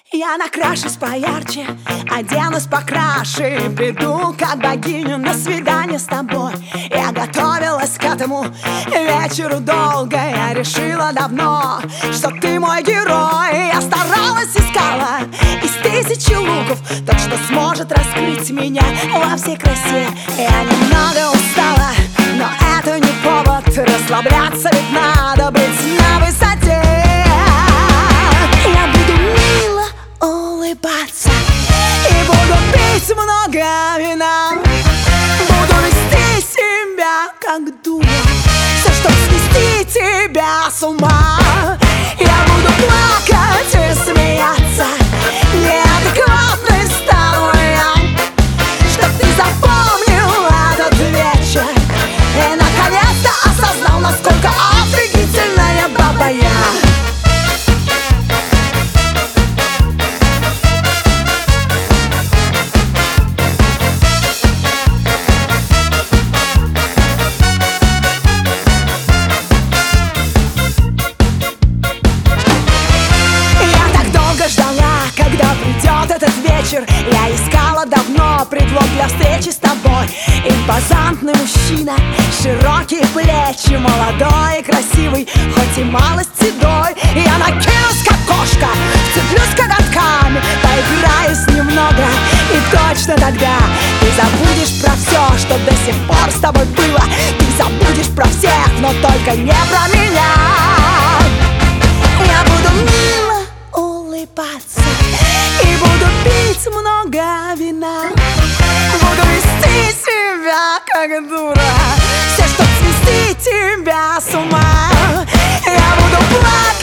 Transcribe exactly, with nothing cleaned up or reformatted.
Я накрашусь поярче, оденусь покраше, приду как богиню на свидание с тобой. Я готовилась к этому вечеру долго. Я решила давно, что ты мой герой. Я старалась, искала из тысячи луков тот, что сможет раскрыть меня во всей красе. Я немного устала, но это не повод расслабляться, ведь надо быть на высоте. Я буду мило улыбаться и буду пить много вина. Буду вести себя как дура, все, чтоб свести тебя с ума. Я буду плакать и смеяться, неадекватный старый я, чтоб ты запомнил этот вечер и наконец-то осознал, насколько офигительная баба я. Я искала давно предлог для встречи с тобой. Импозантный мужчина, широкие плечи, молодой и красивый, хоть и малость седой. Я накинусь как кошка, вцеплюсь коготками, поиграюсь немного, и точно тогда ты забудешь про все, что до сих пор с тобой было. Ты забудешь про всех, но только не про меня. Я буду мило улыбаться и буду пить много вина. Буду вести себя как дура, все, чтоб свести тебя с ума. Я буду плакать